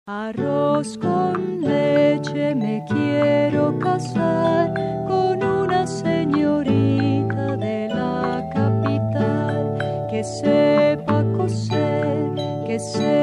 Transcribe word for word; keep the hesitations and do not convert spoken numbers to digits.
Arroz con leche, me quiero casar con una señorita de la capital que sepa coser, que sepa